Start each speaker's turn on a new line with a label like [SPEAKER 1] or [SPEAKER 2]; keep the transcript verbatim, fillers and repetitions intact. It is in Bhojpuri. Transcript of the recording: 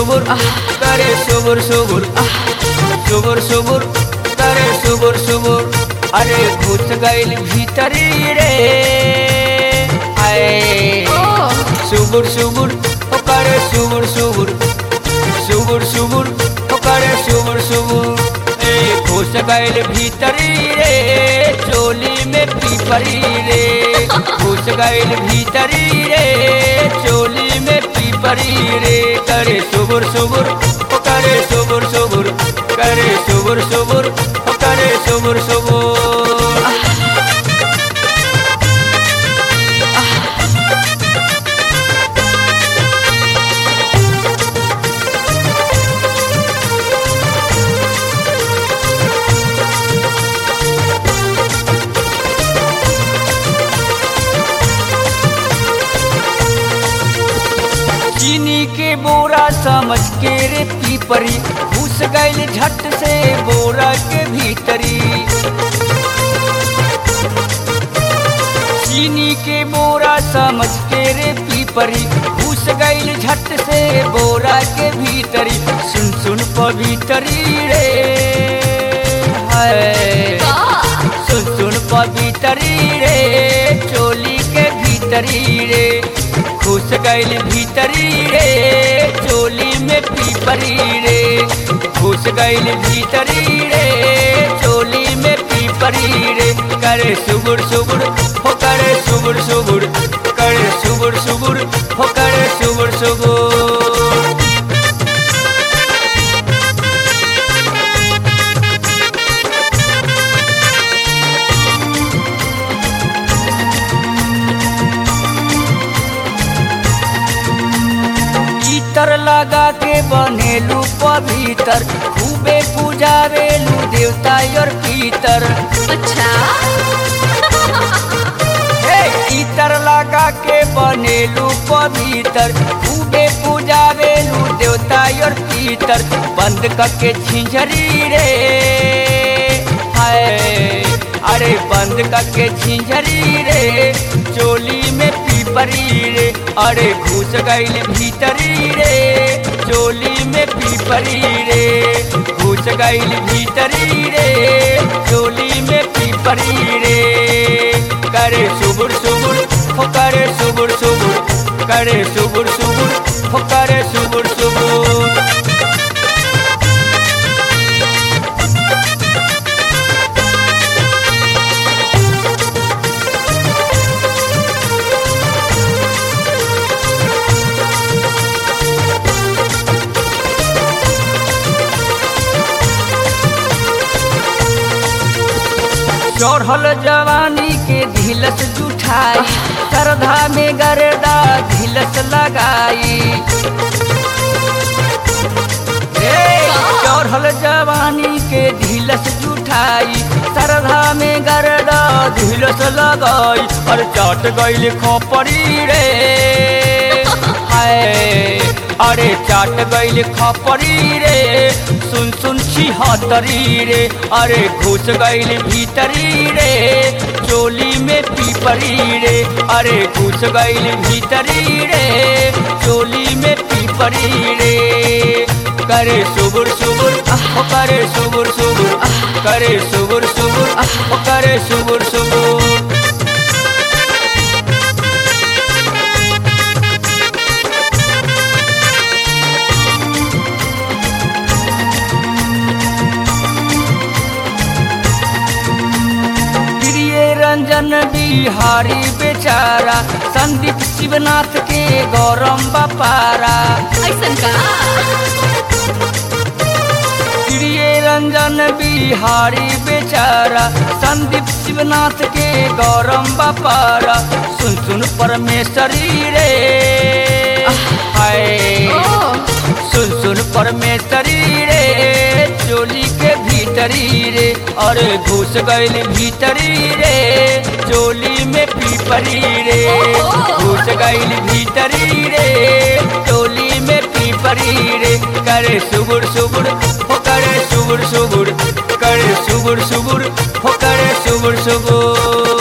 [SPEAKER 1] सुबुर करे सुबुर सुबुर सुबुर सुबुर करे सुबुर सुबुर अरे घुस गइल भीतरी रे आए सुबुर सुबुर करे सुबुर सुबुर सुबुर सुबुर करे सुबुर सुबुर ए घुस गइल भीतरी रे चोली में पीपरी रे घुस गइल भीतरी रे चोली में पीपरी रे करे सुबुर सुबुर करे सुबुर सुबुर करे सुबुर सुबुर करे सुबुर सुबुर चीनी के बोरा समझ के रे पीपरी घुस गइल झट से बोरा के भीतरी चीनी के बोरा समझ के रे पीपरी घुस गइल झट से बोरा के भीतरी सुन सुन पवितरी रे है सुन सुन पवितरी रे चोली के भीतरी रे घुस गइल भीतरी रे चोली में पीपरी रे घुस गइल भीतरी रे चोली में पीपरी रे करे सुबुर सुबुर हो करे सुबुर सुबुर करे सुबुर सुबुर हो करे सुबुर सुबुर इतर लगा के बनेलू पवित्र खूबे पूजावेलू देवता और पितर
[SPEAKER 2] अच्छा
[SPEAKER 1] हे इतर लगा के बनेलू पवित्र खूबे पूजावेलू देवता और पितर बंद करके झिंझरी रे हाय अरे बंद करके झिंझरी रे चोली में पीपरी रे अरे घुस गइल भीतरी रे चोली में पीपरी रे घुस गइल भीतरी रे चोली में पीपरी रे करे सुबुर सुबुर हो करे सुबुर सुबुर करे सुबुर सुबुर हो करे सुबुर सुबुर चढ़ल जवानी के ढिलस जुठाई श्रद्धा में गर्दा ढिलस लगाई चढ़ल जवानी के ढिलस जुठाई श्रद्धा में गर्दा ढिलस लगाई और चट गइल खोपड़ी रे हाय अरे चाट गइल खपरी रे सुन सुन छिहत्तरी रे अरे घुस गइल भीतरी रे चोली में पीपरी रे अरे घुस गइल भीतरी रे चोली में पीपरी रे करे सुबुर सुबुर करे सुबुर सुबुर करे सुबुर सुबुर करे सुबुर सुबुर रंजन बिहारी बेचारा संदीप शिवनाथ के गौरम बपारा
[SPEAKER 2] ऐसन का
[SPEAKER 1] प्रिय रंजन बिहारी बेचारा संदीप शिवनाथ के गौरम बपारा सुन सुन परमेश्वरी रे हाय सुन सुन परमेश्वरी रे चोली के भीतरी रे अरे घुस गइल भीतरी रे चोली में पीपरी रे घुस गइल भीतरी रे चोली में पीपरी रे करे सुबुर सुबुर हो करे सुबुर सुबुर करे सुबुर सुबुर हो करे सुबुर सुबुर